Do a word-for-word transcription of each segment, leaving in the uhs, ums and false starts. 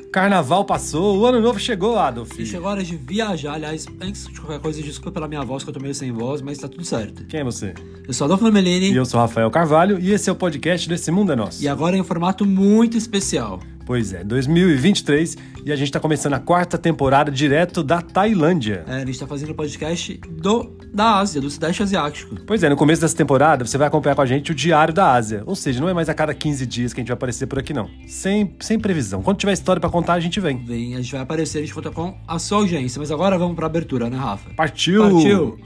Carnaval passou, o ano novo chegou, Adolf. E chegou a hora de viajar. Aliás, antes de qualquer coisa, desculpa pela minha voz, que eu tô meio sem voz, mas tá tudo certo. Quem é você? Eu sou Adolfo Melini. E eu sou Rafael Carvalho, e esse é o podcast desse Mundo é Nosso. E agora em um formato muito especial. Pois é, dois mil e vinte e três, e a gente tá começando a quarta temporada direto da Tailândia. É, a gente tá fazendo podcast do, da Ásia, do Sudeste Asiático. Pois é, no começo dessa temporada você vai acompanhar com a gente o Diário da Ásia. Ou seja, não é mais a cada quinze dias que a gente vai aparecer por aqui, não. Sem, sem previsão. Quando tiver história pra contar, a gente vem. Vem, a gente vai aparecer, a gente conta com a sua audiência. Mas agora vamos pra abertura, né, Rafa? Partiu! Partiu!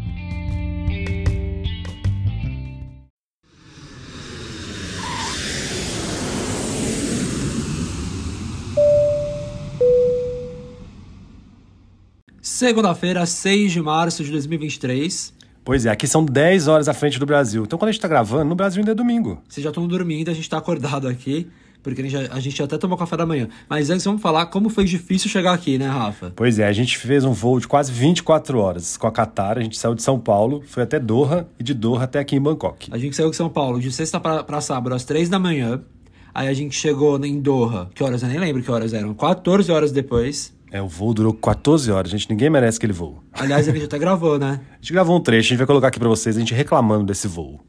Segunda-feira, seis de março de dois mil e vinte e três. Pois é, aqui são dez horas à frente do Brasil. Então quando a gente tá gravando, no Brasil ainda é domingo. Vocês já estão dormindo, a gente tá acordado aqui, porque a gente, já, a gente até tomou café da manhã. Mas antes vamos falar como foi difícil chegar aqui, né, Rafa? Pois é, a gente fez um voo de quase vinte e quatro horas com a Qatar. A gente saiu de São Paulo, foi até Doha e de Doha até aqui em Bangkok. A gente saiu de São Paulo de sexta pra, pra sábado às três da manhã. Aí a gente chegou em Doha, que horas? Eu nem lembro que horas eram. quatorze horas depois. É, o voo durou quatorze horas, gente, ninguém merece aquele voo. Aliás, a gente até gravou, né? A gente gravou um trecho, a gente vai colocar aqui pra vocês, a gente reclamando desse voo.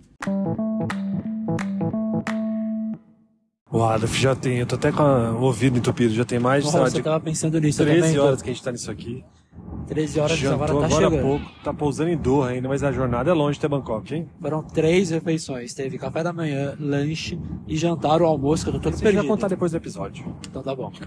O Adolf já tem, eu tô até com o ouvido entupido, já tem mais de... Nossa, eu tava pensando nisso treze também. horas que a gente tá nisso aqui. treze horas, Jantou agora tá agora há chegando. pouco, tá pousando em Doha ainda, mas a jornada é longe até Bangkok, hein? Foram três refeições. Teve café da manhã, lanche e jantar, o almoço, que eu tô todo Você vai perdido. contar depois do episódio. Então tá bom.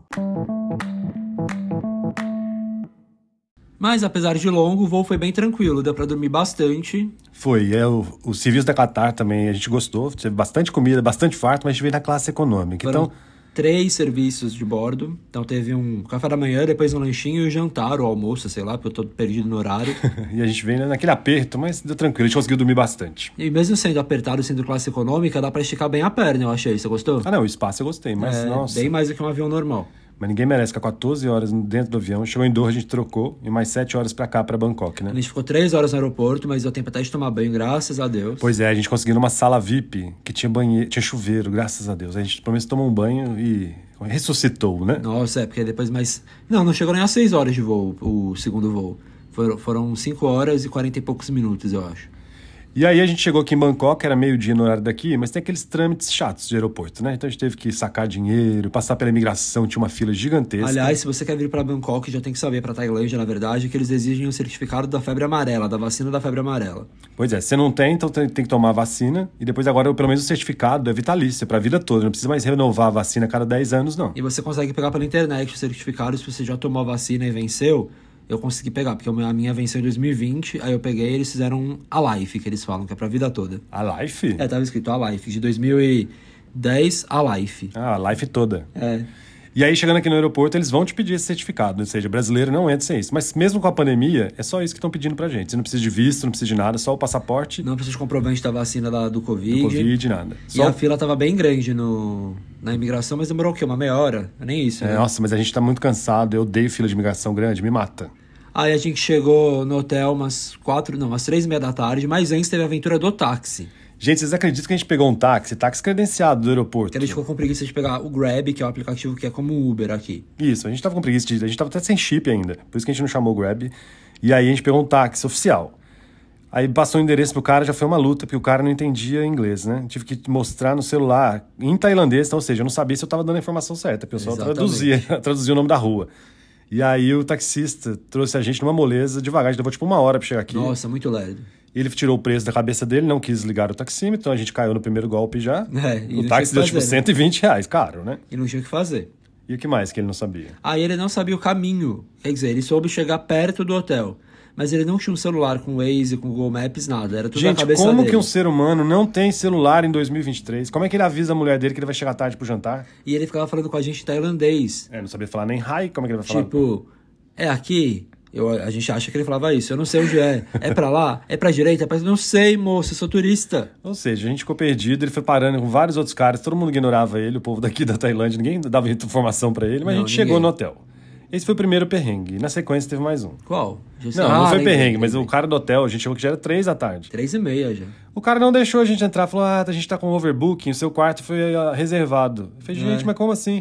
Mas apesar de longo, o voo foi bem tranquilo, deu pra dormir bastante. Foi, é, o, o serviço da Qatar também a gente gostou, teve bastante comida, bastante farto, mas a gente veio na classe econômica. Foram Então, três serviços de bordo. Então teve um café da manhã, depois um lanchinho e o jantar, o almoço, sei lá, porque eu tô perdido no horário. e a gente veio naquele aperto, mas deu tranquilo, a gente conseguiu dormir bastante. E mesmo sendo apertado, sendo classe econômica, dá pra esticar bem a perna, eu achei. Você gostou? Ah não, o espaço eu gostei, mas é, nossa... bem mais do que um avião normal. Mas ninguém merece ficar quatorze horas dentro do avião. Chegou em Doha, a gente trocou, e mais sete horas pra cá, pra Bangkok, né? A gente ficou três horas no aeroporto, mas deu tempo até de tomar banho, graças a Deus. Pois é, a gente conseguiu numa sala V I P, que tinha banheiro, tinha chuveiro, graças a Deus. A gente pelo menos tomou um banho e ressuscitou, né? Nossa, é, porque depois mais... Não, não chegou nem a seis horas de voo, o segundo voo. Foram, foram cinco horas e quarenta e poucos minutos, eu acho. E aí a gente chegou aqui em Bangkok, era meio-dia no horário daqui, mas tem aqueles trâmites chatos de aeroporto, né? Então a gente teve que sacar dinheiro, passar pela imigração, tinha uma fila gigantesca. Aliás, se você quer vir para Bangkok, já tem que saber, para Tailândia, na verdade, que eles exigem o certificado da febre amarela, da vacina da febre amarela. Pois é, se não tem, então tem, tem que tomar a vacina, e depois agora pelo menos o certificado é vitalício, é pra vida toda, não precisa mais renovar a vacina a cada dez anos, não. E você consegue pegar pela internet o certificado, se você já tomou a vacina e venceu... Eu consegui pegar, porque a minha venceu em dois mil e vinte, aí eu peguei e eles fizeram a Life, que eles falam, que é pra vida toda. A Life? É, tava escrito a Life, de dois mil e dez a Life. Ah, a Life toda. É. E aí, chegando aqui no aeroporto, eles vão te pedir esse certificado, ou seja, brasileiro não entra sem isso. Mas mesmo com a pandemia, é só isso que estão pedindo pra gente. Você não precisa de visto, não precisa de nada, só o passaporte. Não precisa de comprovante da vacina da, do Covid. Do Covid, nada. E Só... a fila tava bem grande no, na imigração, mas demorou o quê? Uma meia hora? Nem isso, é, né? Nossa, mas a gente tá muito cansado, eu odeio fila de imigração grande, me mata. Aí a gente chegou no hotel umas quatro, não, umas três e meia da tarde, mas antes teve a aventura do táxi. Gente, vocês acreditam que a gente pegou um táxi, táxi credenciado do aeroporto? Que a gente ficou com preguiça de pegar o Grab, que é o aplicativo que é como o Uber aqui. Isso, a gente tava com preguiça de... A gente tava até sem chip ainda, por isso que a gente não chamou o Grab. E aí a gente pegou um táxi oficial. Aí passou o endereço pro cara, já foi uma luta, porque o cara não entendia inglês, né? Tive que mostrar no celular, em tailandês, então, ou seja, eu não sabia se eu tava dando a informação certa, o pessoal traduzia, traduzia o nome da rua. E aí o taxista trouxe a gente numa moleza devagar, a gente levou tipo uma hora pra chegar aqui. Nossa, muito lerdo. Ele tirou o preço da cabeça dele, não quis ligar o taxímetro, então a gente caiu no primeiro golpe já. É, e o táxi deu fazer, tipo né? cento e vinte reais, caro, né? E não tinha o que fazer. E o que mais que ele não sabia? Aí ele não sabia o caminho. Quer dizer, ele soube chegar perto do hotel. Mas ele não tinha um celular com Waze, com Google Maps, nada. Era tudo Gente, na cabeça como dele. que um ser humano não tem celular em dois mil e vinte e três? Como é que ele avisa a mulher dele que ele vai chegar tarde pro jantar? E ele ficava falando com a gente em tailandês. É, não sabia falar nem hi, como é que ele vai falar? Tipo, é aqui? Eu, a gente acha que ele falava isso. Eu não sei onde é. É pra lá? É pra direita? É pra... Não sei, moço. Eu sou turista. Ou seja, a gente ficou perdido, ele foi parando com vários outros caras, todo mundo ignorava ele, o povo daqui da Tailândia, ninguém dava informação pra ele, mas Não, a gente ninguém. chegou no hotel. Esse foi o primeiro perrengue. E na sequência teve mais um. Qual? Não, ah, não foi lembrei, perrengue, mas lembrei. o cara do hotel, a gente chegou que já era três da tarde. Três e meia já. O cara não deixou a gente entrar, falou, ah, a gente tá com overbooking, o seu quarto foi ah, reservado. Eu falei, gente, É. mas como assim? Aí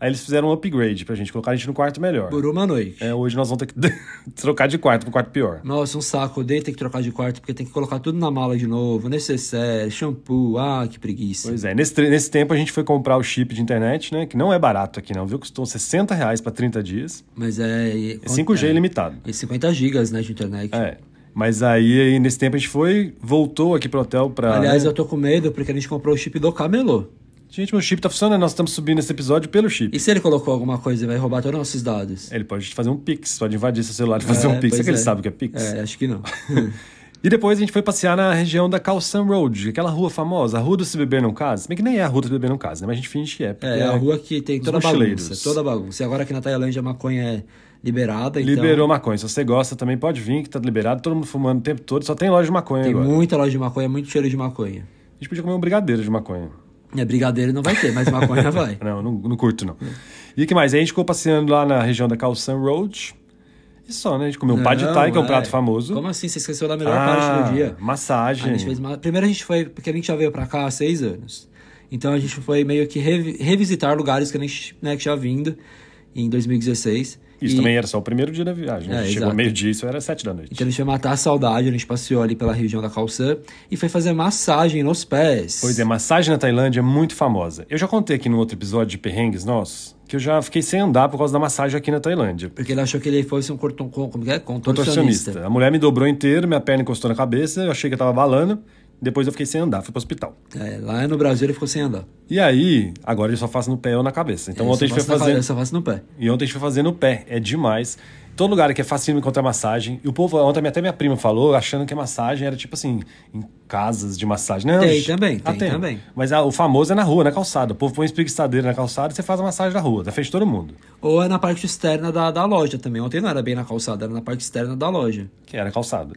Aí eles fizeram um upgrade pra gente, colocar a gente no quarto melhor. Por uma noite. É, hoje nós vamos ter que trocar de quarto pro quarto pior. Nossa, um saco. Odeio ter que trocar de quarto, porque tem que colocar tudo na mala de novo. Necessaire, shampoo. Ah, que preguiça. Pois é, nesse, nesse tempo a gente foi comprar o chip de internet, né? Que não é barato aqui não, viu? Custou sessenta reais pra trinta dias. Mas é... É cinco G é, ilimitado. E cinquenta gigas, né, de internet. É. Mas aí, aí, nesse tempo, a gente foi, voltou aqui pro hotel pra... Aliás, né? eu tô com medo, porque a gente comprou o chip do Camelô. Gente, meu chip tá funcionando, nós estamos subindo esse episódio pelo chip. E se ele colocou alguma coisa e vai roubar todos os nossos dados? Ele pode fazer um Pix, pode invadir seu celular e fazer É, um Pix. Será pois que ele é. sabe o que é Pix? É, acho que não. E depois a gente foi passear na região da Khao San Road, aquela rua famosa, a rua do Se Beber Não Casa. Se bem que nem é a rua do Se Beber Não Casa, né? Mas a gente finge que é. É, é a rua que tem toda a mochileiros. bagunça, toda a bagunça. E agora aqui na Tailândia a maconha é liberada, então... Liberou maconha. Se você gosta também, pode vir, que tá liberado. Todo mundo fumando o tempo todo. Só tem loja de maconha Tem agora. muita loja de maconha, muito cheiro de maconha. A gente podia comer um brigadeiro de maconha. É, brigadeiro não vai ter, mas maconha vai. Não, não, não curto, não. E o que mais? Aí a gente ficou passeando lá na região da Khao San Road. E só, né? A gente comeu um pad thai, que é um prato famoso. Como assim? Você esqueceu da melhor ah, parte do dia. Massagem. A gente fez uma... Primeiro a gente foi... Porque a gente já veio pra cá há seis anos. Então a gente foi meio que revi... revisitar lugares que a gente, né, que tinha vindo em dois mil e dezesseis. Isso e... também era só o primeiro dia da viagem. Né? É, a gente exato. chegou meio-dia, isso era sete da noite. Então a gente foi matar a saudade, a gente passeou ali pela região da Khao San e foi fazer massagem nos pés. Pois é, massagem na Tailândia é muito famosa. Eu já contei aqui num outro episódio de perrengues nossos que eu já fiquei sem andar por causa da massagem aqui na Tailândia. Porque ele achou que ele fosse um corton, como que é? Contorcionista. Contorcionista. A mulher me dobrou inteiro, minha perna encostou na cabeça, eu achei que eu tava balando, depois eu fiquei sem andar, fui pro hospital. É, lá no Brasil ele ficou sem andar. E aí, agora ele só faz no pé ou na cabeça. Então É, ontem a só gente foi faço na fazer... cabeça, só faço no pé. E ontem a gente foi fazer no pé, é demais. Todo lugar aqui é facinho encontrar massagem. E o povo, ontem até minha prima falou, achando que a massagem era tipo assim, em casas de massagem. Não, Tem gente, também, ah, tem também. Mas a, o famoso é na rua, na calçada. O povo põe uma espreguiçadeira na calçada e você faz a massagem na rua, da frente de todo mundo. Ou é na parte externa da, da loja também. Ontem não era bem na calçada, era na parte externa da loja. Que era calçada.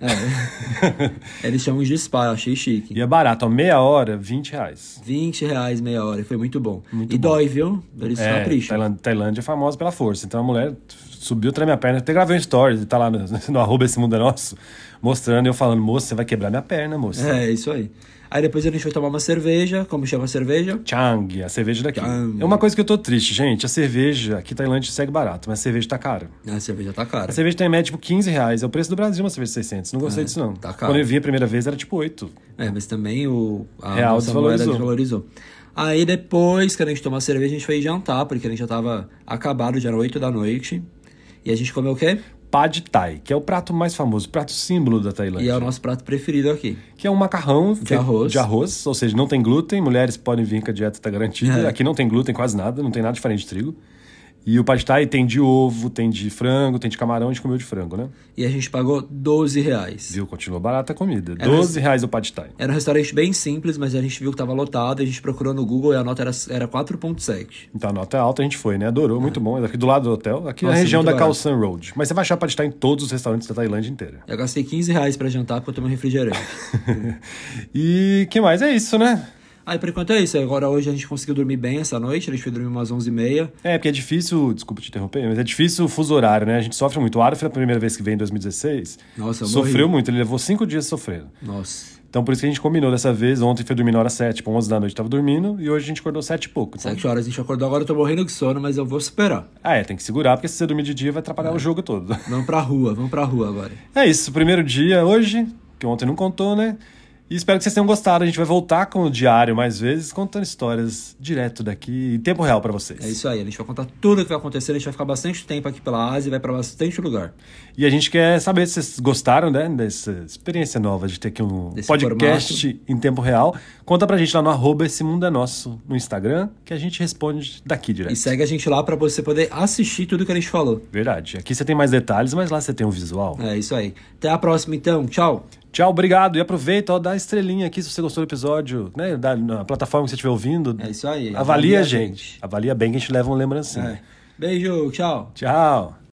É. Eles chamam de spa, eu achei chique. E é barato, ó, meia hora, vinte reais. vinte reais meia hora, foi muito bom. Muito e bom. dói, viu? Eles É, capricham. Tailândia, Tailândia é famosa pela força. Então a mulher subiu atrás da minha perna. Até gravei um story, tá lá no, no arroba Esse Mundo é Nosso, mostrando, eu falando, moça, você vai quebrar minha perna, moça. É, isso aí. Aí depois a gente foi tomar uma cerveja. Como chama a cerveja? Chang, a cerveja daqui. Chang. É uma coisa que eu tô triste, gente. A cerveja, aqui em Tailândia segue barato, mas a cerveja tá cara. A cerveja tá cara. A cerveja tem em média tipo quinze reais. É o preço do Brasil, uma cerveja de seiscentos. Não gostei É, disso, não. tá caro. Quando eu vi a primeira vez, era tipo oito. É, mas também o a Real nossa moeda desvalorizou. desvalorizou. Aí depois que a gente tomou a cerveja, a gente foi jantar, porque a gente já tava acabado, já era oito da noite. E a gente comeu o quê? Pad Thai, que é o prato mais famoso, o prato símbolo da Tailândia. E é o nosso prato preferido aqui. Que é um macarrão De feito arroz. de arroz, ou seja, não tem glúten, mulheres podem vir que a dieta tá garantida. É. Aqui não tem glúten quase nada, não tem nada diferente de trigo. E o Pad Thai tem de ovo, tem de frango, tem de camarão, a gente comeu de frango, né? E a gente pagou doze reais. Viu? Continuou barata a comida. Era- doze reais o Pad Thai. Era um restaurante bem simples, mas a gente viu que tava lotado. A gente procurou no Google e a nota era, era quatro ponto sete. Então a nota é alta, a gente foi, né? Adorou, muito bom. É aqui do lado do hotel, aqui na Nossa, região muito da Khao barato. San Road. Mas você vai achar Pad Thai em todos os restaurantes da Tailândia inteira. Eu gastei quinze reais pra jantar porque eu tomei um refrigerante. E que mais? É isso, né? Aí por enquanto é isso. Agora hoje a gente conseguiu dormir bem essa noite. A gente foi dormir umas onze e meia. É, porque é difícil, desculpa te interromper, mas é difícil o fuso horário, né? A gente sofre muito. O Aro foi a primeira vez que veio em dois mil e dezesseis. Nossa, eu Sofreu morri. muito, ele levou cinco dias sofrendo. Nossa. Então por isso que a gente combinou dessa vez. Ontem foi dormir na hora sete, tipo onze da noite tava dormindo, e hoje a gente acordou sete e pouco. Então... Sete horas a gente acordou. Agora eu tô morrendo de sono, mas eu vou superar. Ah, é, tem que segurar, porque se você dormir de dia vai atrapalhar o jogo todo. Vamos pra rua, vamos pra rua agora. É isso, primeiro dia hoje, que ontem não contou, né? E espero que vocês tenham gostado. A gente vai voltar com o diário mais vezes, contando histórias direto daqui, em tempo real pra vocês. É isso aí, a gente vai contar tudo o que vai acontecer. A gente vai ficar bastante tempo aqui pela Ásia e vai pra bastante lugar. E a gente quer saber se vocês gostaram, né, dessa experiência nova de ter aqui um Desse podcast em tempo real. Conta pra gente lá no arroba Esse Mundo é Nosso no Instagram, que a gente responde daqui direto. E segue a gente lá pra você poder assistir tudo que a gente falou. Verdade. Aqui você tem mais detalhes, mas lá você tem um visual. É isso aí. Até a próxima então. Tchau. Tchau, obrigado. E aproveita, ó, dá estrelinha aqui se você gostou do episódio, né? Da, na plataforma que você estiver ouvindo. É isso aí. Avalia, a gente. Avalia bem que a gente leva uma lembrancinha. É. Beijo, tchau. Tchau.